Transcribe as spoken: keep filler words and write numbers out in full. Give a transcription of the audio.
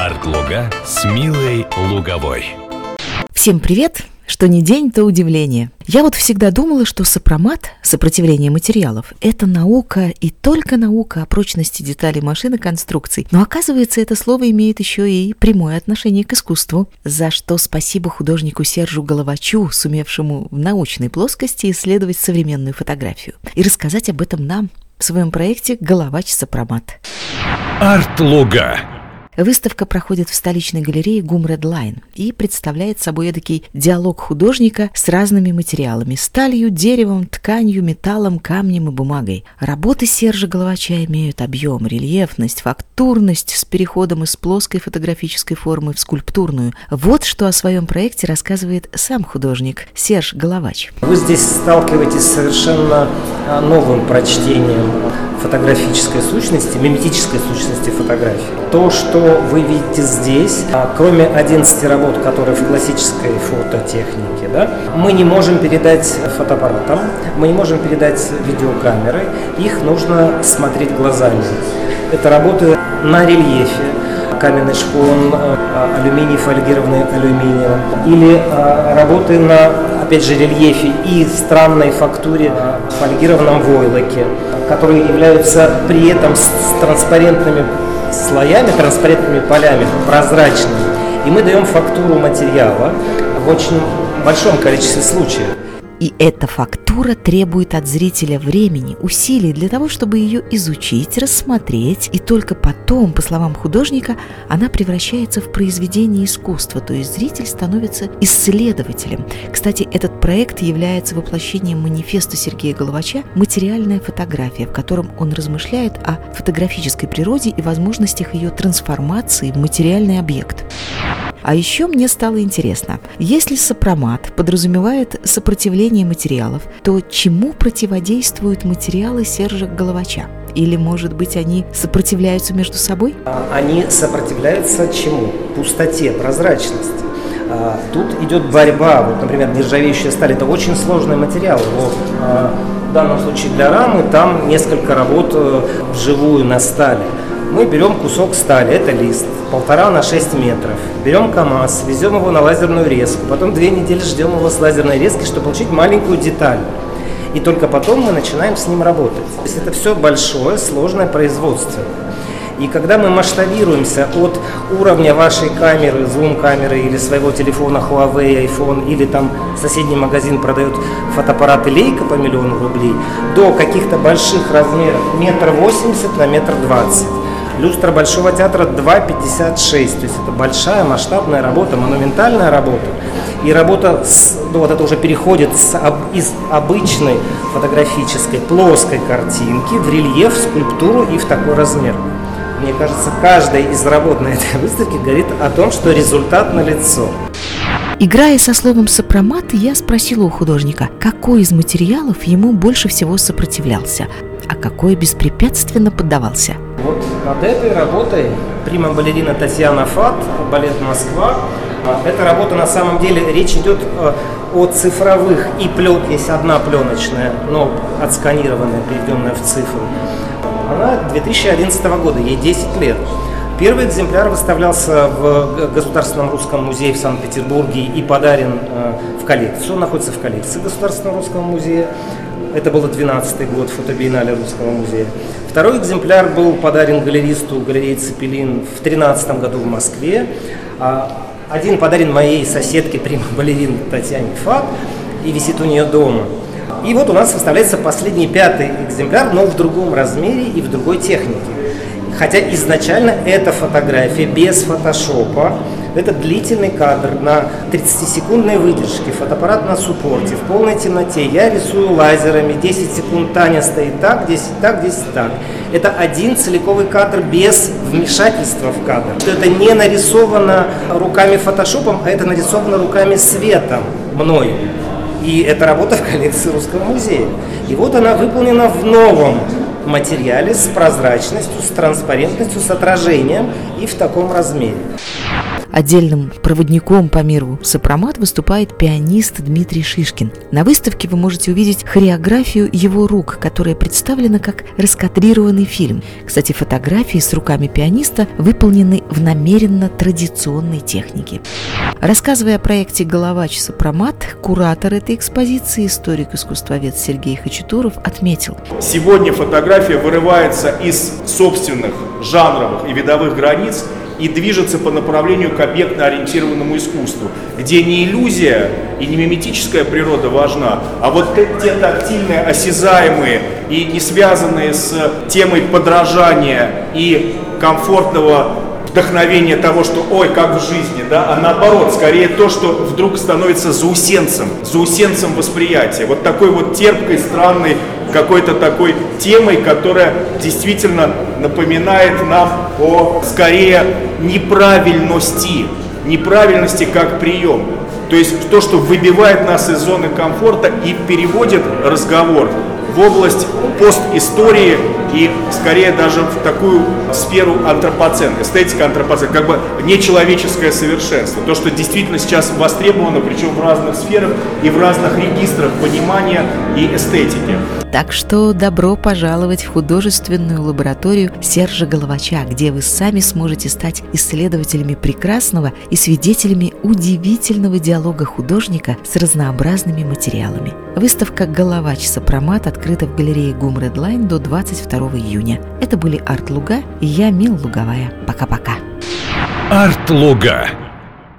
Арт-луга с Милой Луговой. Всем привет! Что ни день, то удивление. Я вот всегда думала, что сопромат, сопротивление материалов, это наука и только наука о прочности деталей машин и конструкций. Но оказывается, это слово имеет еще и прямое отношение к искусству, за что спасибо художнику Сержу Головачу, сумевшему в научной плоскости исследовать современную фотографию и рассказать об этом нам в своем проекте «Головач-сопромат». Арт-луга. Выставка проходит в столичной галерее гум ред лайн и представляет собой эдакий диалог художника с разными материалами – сталью, деревом, тканью, металлом, камнем и бумагой. Работы Сержа Головача имеют объем, рельефность, фактурность с переходом из плоской фотографической формы в скульптурную. Вот что о своем проекте рассказывает сам художник Серж Головач. Вы здесь сталкиваетесь с совершенно новым прочтением фотографической сущности, миметической сущности фотографии. То, что вы видите здесь, кроме одиннадцати работ, которые в классической фототехнике, да, мы не можем передать фотоаппаратом, мы не можем передать видеокамерой, их нужно смотреть глазами. Это работы на рельефе, каменный шпон, алюминий, фольгированный алюминием, или работы на, опять же, рельефе и странной фактуре в фольгированном войлоке, которые являются при этом с транспарентными слоями, транспарентными полями, прозрачными. И мы даем фактуру материала в очень большом количестве случаев. И эта фактура требует от зрителя времени, усилий для того, чтобы ее изучить, рассмотреть, и только потом, по словам художника, она превращается в произведение искусства, то есть зритель становится исследователем. Кстати, этот проект является воплощением манифеста Сергея Головача «Материальная фотография», в котором он размышляет о фотографической природе и возможностях ее трансформации в материальный объект. А еще мне стало интересно, если сопромат подразумевает сопротивление материалов, то чему противодействуют материалы Сержа Головача? Или, может быть, они сопротивляются между собой? Они сопротивляются чему? Пустоте, прозрачности. Тут идет борьба. Вот, например, нержавеющая сталь – это очень сложный материал. Вот, в данном случае для рамы там несколько работ вживую на стали. Мы берем кусок стали, это лист, полтора на шесть метров. Берем КАМАЗ, везем его на лазерную резку, потом две недели ждем его с лазерной резки, чтобы получить маленькую деталь. И только потом мы начинаем с ним работать. То есть это все большое, сложное производство. И когда мы масштабируемся от уровня вашей камеры, зум-камеры или своего телефона Huawei, iPhone, или там соседний магазин продает фотоаппараты Leica по миллиону рублей, до каких-то больших размеров, метр восемьдесят на метр двадцать. Люстра Большого театра два пятьдесят шесть, то есть это большая масштабная работа, монументальная работа. И работа, с, ну, вот это уже переходит с, об, из обычной фотографической плоской картинки в рельеф, в скульптуру и в такой размер. Мне кажется, каждая из работ на этой выставке говорит о том, что результат налицо. Играя со словом «сопромат», я спросила у художника, какой из материалов ему больше всего сопротивлялся, а какой беспрепятственно поддавался. Вот над этой работой прима-балерина Татьяна Фат, балет «Москва». Эта работа, на самом деле, речь идет о цифровых, и плет есть одна пленочная, но отсканированная, переведенная в цифру. Она две тысячи одиннадцатого года, ей десять лет. Первый экземпляр выставлялся в Государственном русском музее в Санкт-Петербурге и подарен в коллекцию. Он находится в коллекции Государственного русского музея. Это был двенадцатый год фотобиеннале Русского музея. Второй экземпляр был подарен галеристу галереи «Цепелин» в тринадцатом году в Москве. Один подарен моей соседке, прима-балерине Татьяне Фат, и висит у нее дома. И вот у нас выставляется последний, пятый экземпляр, но в другом размере и в другой технике. Хотя изначально эта фотография без фотошопа, это длительный кадр на тридцатисекундной выдержке, фотоаппарат на суппорте, в полной темноте. Я рисую лазерами, десять секунд Таня стоит так, десять так, десять так. Это один целиковый кадр без вмешательства в кадр. Это не нарисовано руками фотошопом, а это нарисовано руками светом мной. И это работа в коллекции Русского музея. И вот она выполнена в новом материале с прозрачностью, с транспарентностью, с отражением и в таком размере. Отдельным проводником по миру сопромат выступает пианист Дмитрий Шишкин. На выставке вы можете увидеть хореографию его рук, которая представлена как раскадрированный фильм. Кстати, фотографии с руками пианиста выполнены в намеренно традиционной технике. Рассказывая о проекте «Головач сопромат», куратор этой экспозиции, историк-искусствовед Сергей Хачатуров, отметил: сегодня фотография вырывается из собственных жанровых и видовых границ и движется по направлению к объектно-ориентированному искусству, где не иллюзия и не миметическая природа важна, а вот те тактильные, осязаемые и не связанные с темой подражания и комфортного вдохновения того, что ой, как в жизни, да, а наоборот, скорее то, что вдруг становится заусенцем, заусенцем восприятия, вот такой вот терпкой, странной, какой-то такой темой, которая действительно напоминает нам о, скорее, неправильности, неправильности как прием. То есть то, что выбивает нас из зоны комфорта и переводит разговор в область постистории и скорее даже в такую сферу антропоцен, эстетика антропоцен, как бы нечеловеческое совершенство. То, что действительно сейчас востребовано, причем в разных сферах и в разных регистрах понимания и эстетики. Так что добро пожаловать в художественную лабораторию Сержа Головача, где вы сами сможете стать исследователями прекрасного и свидетелями удивительного диалога художника с разнообразными материалами. Выставка «Головач сопромат» открыта в галерее ГУМ Редлайн до двадцать второго июня. Это были Арт Луга и я, Мила Луговая. Пока-пока. Арт Луга.